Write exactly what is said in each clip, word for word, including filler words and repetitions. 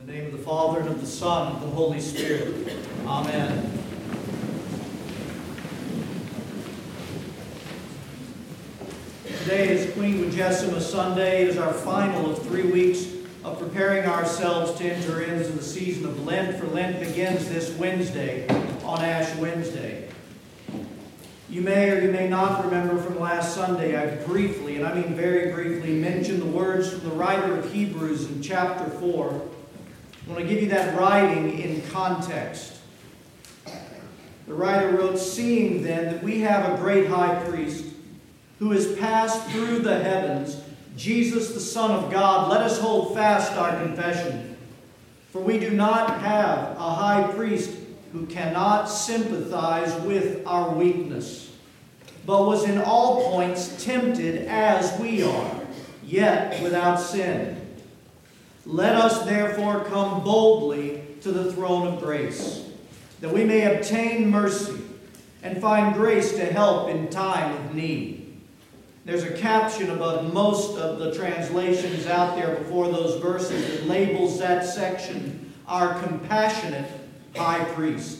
In the name of the Father, and of the Son, and of the Holy Spirit. Amen. Today is Quinquagesima Sunday. It is our final of three weeks of preparing ourselves to enter into the season of Lent, for Lent begins this Wednesday, on Ash Wednesday. You may or you may not remember from last Sunday, I briefly, and I mean very briefly, mentioned the words from the writer of Hebrews in chapter four. I want to give you that writing in context. The writer wrote, "Seeing then that we have a great high priest who has passed through the heavens, Jesus the Son of God, let us hold fast our confession. For we do not have a high priest who cannot sympathize with our weakness, but was in all points tempted as we are, yet without sin. Let us therefore come boldly to the throne of grace, that we may obtain mercy and find grace to help in time of need." There's a caption above most of the translations out there before those verses that labels that section, "Our compassionate high priest."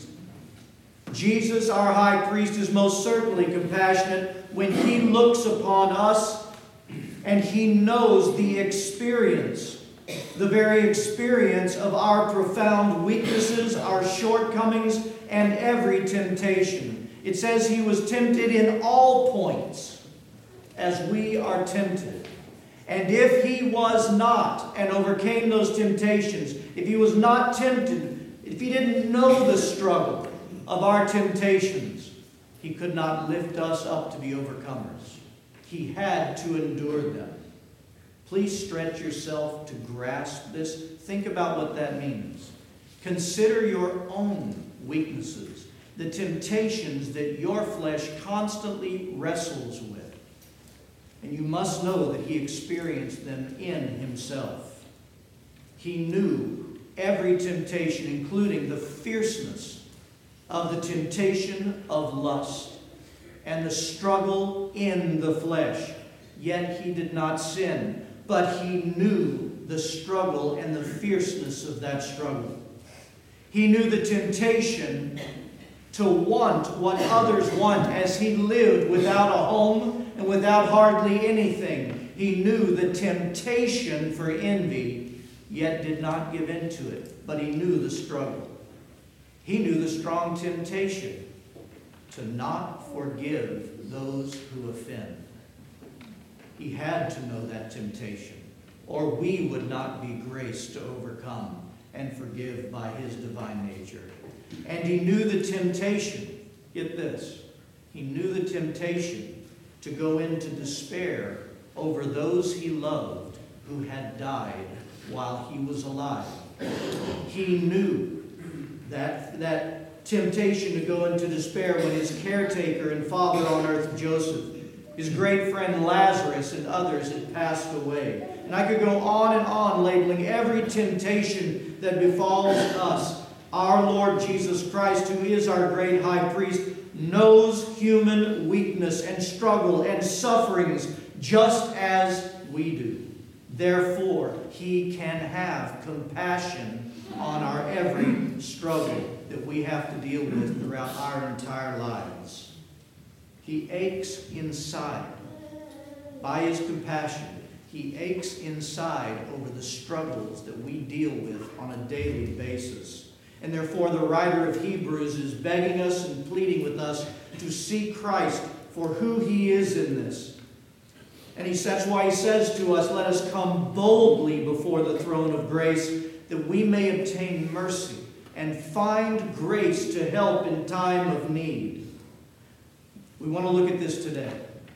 Jesus, our high priest, is most certainly compassionate when he looks upon us and he knows the experience, the very experience of our profound weaknesses, our shortcomings, and every temptation. It says he was tempted in all points as we are tempted. And if he was not and overcame those temptations, if he was not tempted, if he didn't know the struggle of our temptations, he could not lift us up to be overcomers. He had to endure them. Please stretch yourself to grasp this. Think about what that means. Consider your own weaknesses, the temptations that your flesh constantly wrestles with. And you must know that he experienced them in himself. He knew every temptation, including the fierceness of the temptation of lust and the struggle in the flesh. Yet he did not sin, but he knew the struggle and the fierceness of that struggle. He knew the temptation to want what others want as he lived without a home and without hardly anything. He knew the temptation for envy, yet did not give in to it. But he knew the struggle. He knew the strong temptation to not forgive those who offend. He had to know that temptation, or we would not be graced to overcome and forgive by his divine nature. And he knew the temptation, get this, he knew the temptation to go into despair over those he loved who had died while he was alive. He knew that, that temptation to go into despair when his caretaker and father on earth, Joseph, his great friend Lazarus, and others had passed away. And I could go on and on labeling every temptation that befalls us. Our Lord Jesus Christ, who is our great high priest, knows human weakness and struggle and sufferings just as we do. Therefore, he can have compassion on our every struggle that we have to deal with throughout our entire lives. He aches inside by his compassion. He aches inside over the struggles that we deal with on a daily basis. And therefore, the writer of Hebrews is begging us and pleading with us to see Christ for who he is in this. And he, that's why he says to us, let us come boldly before the throne of grace, that we may obtain mercy and find grace to help in time of need. We want to look at this today.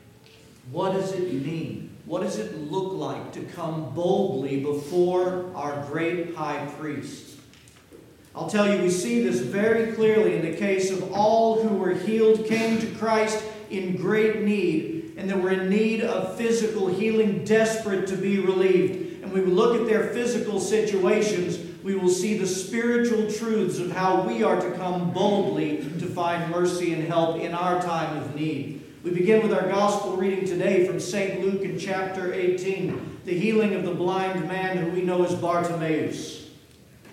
What does it mean? What does it look like to come boldly before our great high priest? I'll tell you, we see this very clearly in the case of all who were healed, came to Christ in great need, and they were in need of physical healing, desperate to be relieved. And when we look at their physical situations, we will see the spiritual truths of how we are to come boldly to find mercy and help in our time of need. We begin with our gospel reading today from Saint Luke in chapter eighteen, the healing of the blind man who we know as Bartimaeus.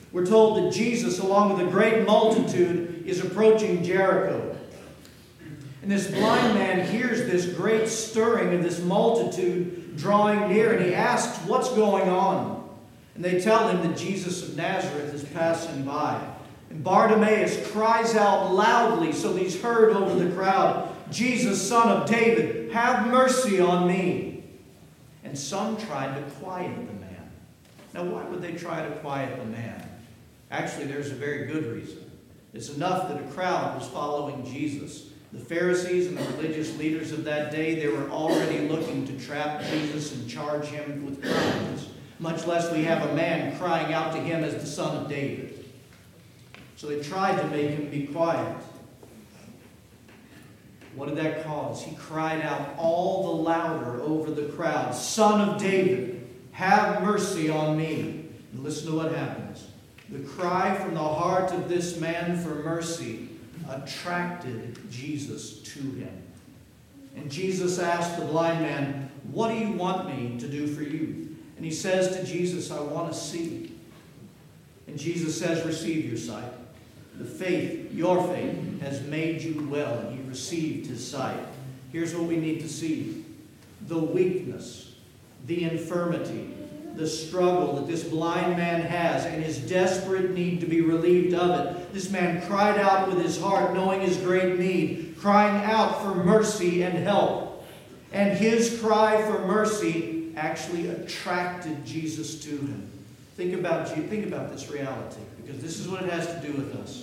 We're told that Jesus, along with a great multitude, is approaching Jericho. And this blind man hears this great stirring of this multitude drawing near, and he asks, "What's going on?" And they tell him that Jesus of Nazareth is passing by. And Bartimaeus cries out loudly so that he's heard over the crowd, "Jesus, Son of David, have mercy on me." And some tried to quiet the man. Now, why would they try to quiet the man? Actually, there's a very good reason. It's enough that a crowd was following Jesus. The Pharisees and the religious leaders of that day, they were already looking to trap Jesus and charge him with crimes, much less we have a man crying out to him as the Son of David. So they tried to make him be quiet. What did that cause? He cried out all the louder over the crowd, "Son of David, have mercy on me." And listen to what happens. The cry from the heart of this man for mercy attracted Jesus to him. And Jesus asked the blind man, "What do you want me to do for you?" And he says to Jesus, "I want to see." And Jesus says, "Receive your sight. The faith, your faith, has made you well." And he received his sight. Here's what we need to see. The weakness, the infirmity, the struggle that this blind man has and his desperate need to be relieved of it. This man cried out with his heart, knowing his great need, crying out for mercy and help. And his cry for mercy actually attracted Jesus to him. Think about, think about this reality, because this is what it has to do with us.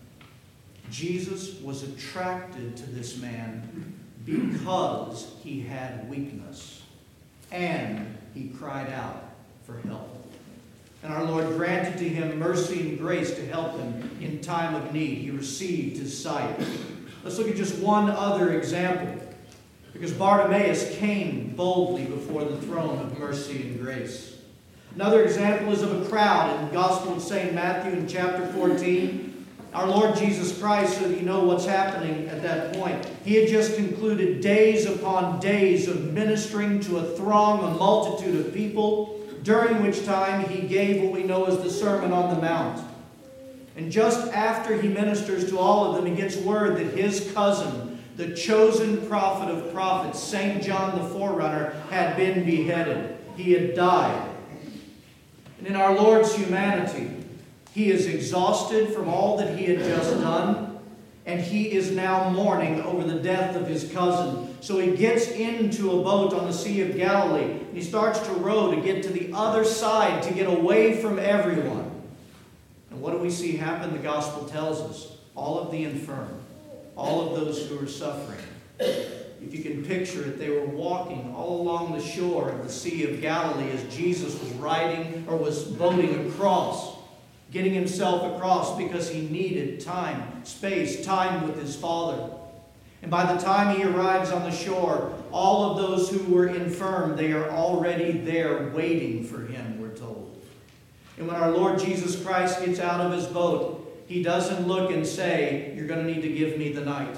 Jesus was attracted to this man because he had weakness, and he cried out for help. And our Lord granted to him mercy and grace to help him in time of need. He received his sight. Let's look at just one other example, because Bartimaeus came boldly before the throne of mercy and grace. Another example is of a crowd in the Gospel of Saint Matthew in chapter fourteen. Our Lord Jesus Christ, so that you know what's happening at that point, he had just concluded days upon days of ministering to a throng, a multitude of people, during which time he gave what we know as the Sermon on the Mount. And just after he ministers to all of them, he gets word that his cousin, the chosen prophet of prophets, Saint John the Forerunner, had been beheaded. He had died. And in our Lord's humanity, he is exhausted from all that he had just done, and he is now mourning over the death of his cousin. So he gets into a boat on the Sea of Galilee, and he starts to row to get to the other side, to get away from everyone. And what do we see happen? The Gospel tells us, all of the infirm, all of those who are suffering. If you can picture it, they were walking all along the shore of the Sea of Galilee as Jesus was riding or was boating across, getting himself across because he needed time, space, time with his Father. And by the time he arrives on the shore, all of those who were infirm, they are already there waiting for him, we're told. And when our Lord Jesus Christ gets out of his boat, he doesn't look and say, "You're going to need to give me the night.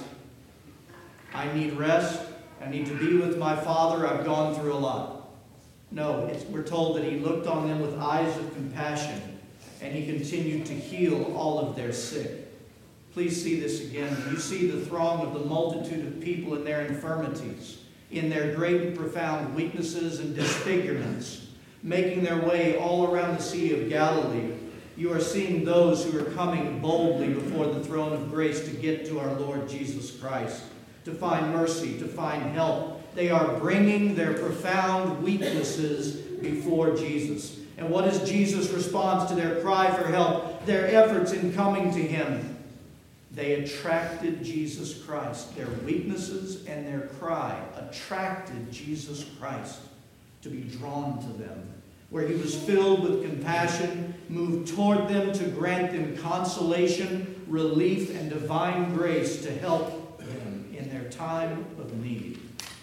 I need rest. I need to be with my Father. I've gone through a lot." No, it's, we're told that he looked on them with eyes of compassion, and he continued to heal all of their sick. Please see this again. You see the throng of the multitude of people in their infirmities, in their great and profound weaknesses and disfigurements, making their way all around the Sea of Galilee. You are seeing those who are coming boldly before the throne of grace to get to our Lord Jesus Christ, to find mercy, to find help. They are bringing their profound weaknesses before Jesus. And what is Jesus' response to their cry for help, their efforts in coming to him? They attracted Jesus Christ. Their weaknesses and their cry attracted Jesus Christ to be drawn to them, where he was filled with compassion, moved toward them to grant them consolation, relief, and divine grace to help them in their time of need.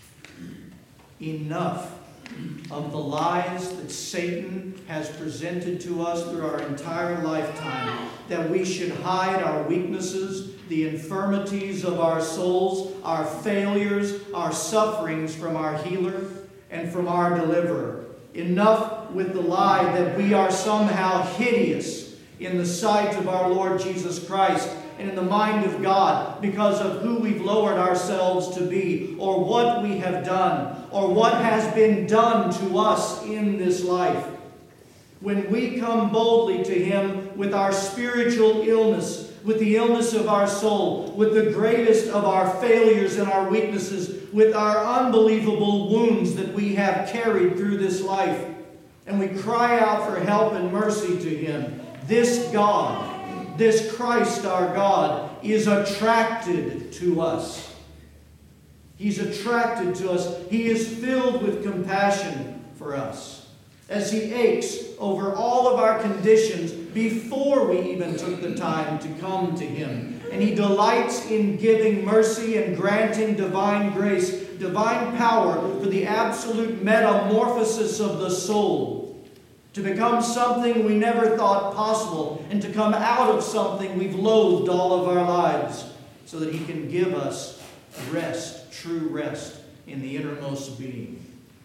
Enough of the lies that Satan has presented to us through our entire lifetime, that we should hide our weaknesses, the infirmities of our souls, our failures, our sufferings from our healer and from our deliverer. Enough with the lie that we are somehow hideous in the sight of our Lord Jesus Christ and in the mind of God because of who we've lowered ourselves to be, or what we have done, or what has been done to us in this life. When we come boldly to Him with our spiritual illness, with the illness of our soul, with the greatest of our failures and our weaknesses, with our unbelievable wounds that we have carried through this life, and we cry out for help and mercy to Him, this God, this Christ our God, is attracted to us. He's attracted to us. He is filled with compassion for us, as He aches over all of our conditions before we even took the time to come to Him. And He delights in giving mercy and granting divine grace, divine power for the absolute metamorphosis of the soul, to become something we never thought possible, and to come out of something we've loathed all of our lives, so that He can give us rest, true rest in the innermost being.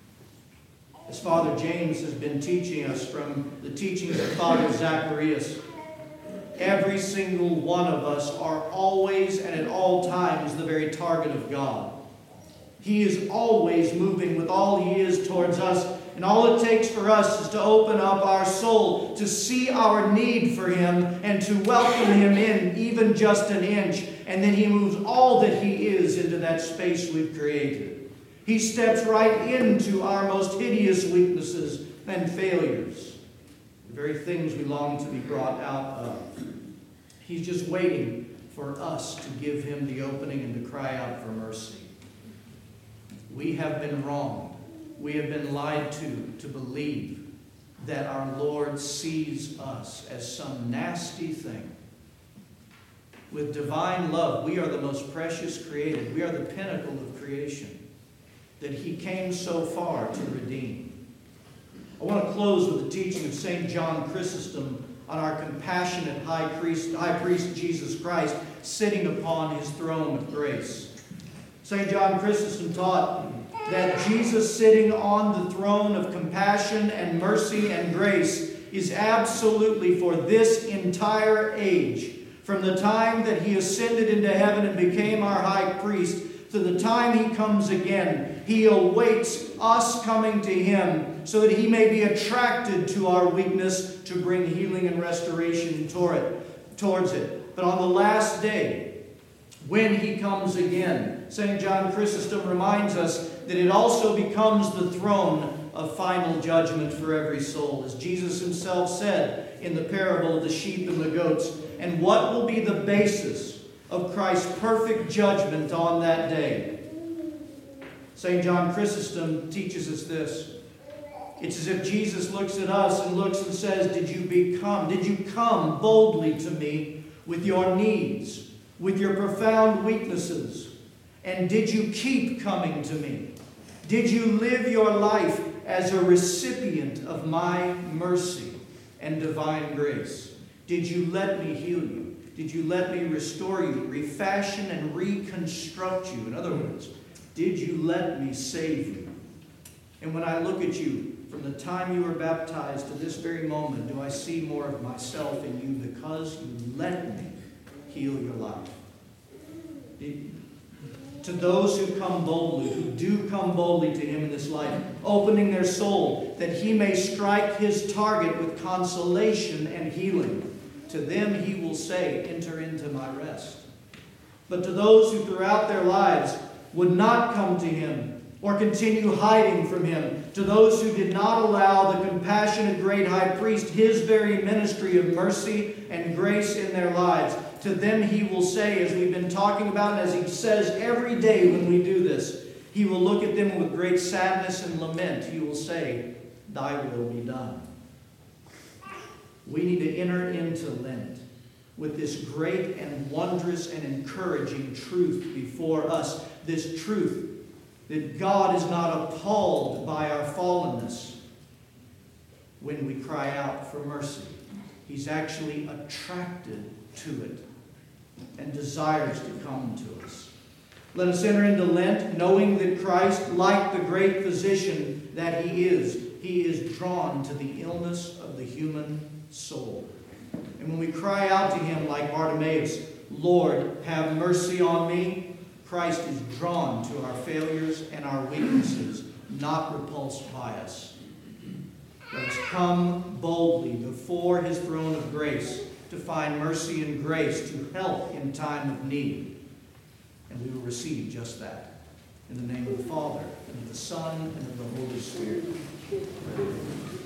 As Father James has been teaching us from the teachings of Father Zacharias, every single one of us are always and at all times the very target of God. He is always moving with all He is towards us, and all it takes for us is to open up our soul, to see our need for Him, and to welcome Him in even just an inch, and then He moves all that He is into that space we've created. He steps right into our most hideous weaknesses and failures, the very things we long to be brought out of. He's just waiting for us to give Him the opening and to cry out for mercy. We have been wronged. We have been lied to to believe that our Lord sees us as some nasty thing. With divine love, we are the most precious created. We are the pinnacle of creation that He came so far to redeem. I want to close with the teaching of Saint John Chrysostom on our compassionate high priest, high priest Jesus Christ sitting upon His throne of grace. Saint John Chrysostom taught that Jesus sitting on the throne of compassion and mercy and grace is absolutely for this entire age, from the time that He ascended into heaven and became our high priest to the time He comes again. He awaits us coming to Him so that He may be attracted to our weakness to bring healing and restoration toward it, towards it. But on the last day, when He comes again, Saint John Chrysostom reminds us that it also becomes the throne of final judgment for every soul. As Jesus Himself said in the parable of the sheep and the goats, and what will be the basis of Christ's perfect judgment on that day? Saint John Chrysostom teaches us this. It's as if Jesus looks at us and looks and says, did you become, did you come boldly to me with your needs, with your profound weaknesses? And did you keep coming to me? Did you live your life as a recipient of my mercy and divine grace? Did you let me heal you? Did you let me restore you, refashion and reconstruct you? In other words, did you let me save you? And when I look at you, from the time you were baptized to this very moment, do I see more of myself in you because you let me heal your life? Did, to those who come boldly, who do come boldly to Him in this life, opening their soul that He may strike His target with consolation and healing, to them He will say, enter into my rest. But to those who throughout their lives would not come to Him or continue hiding from Him, to those who did not allow the compassionate great high priest His very ministry of mercy and grace in their lives, to them He will say, as we've been talking about, and as He says every day when we do this, He will look at them with great sadness and lament. He will say, thy will be done. We need to enter into Lent with this great and wondrous and encouraging truth before us. This truth that God is not appalled by our fallenness when we cry out for mercy. He's actually attracted to it and desires to come to us. Let us enter into Lent knowing that Christ, like the great physician that He is, He is drawn to the illness of the human soul. And And when we cry out to him like Bartimaeus, Lord, have mercy on me, Christ is drawn to our failures and our weaknesses, not repulsed by us. Let us come boldly before his throne of grace to find mercy and grace to help in time of need. And we will receive just that. In the name of the Father, and of the Son, and of the Holy Spirit. Amen.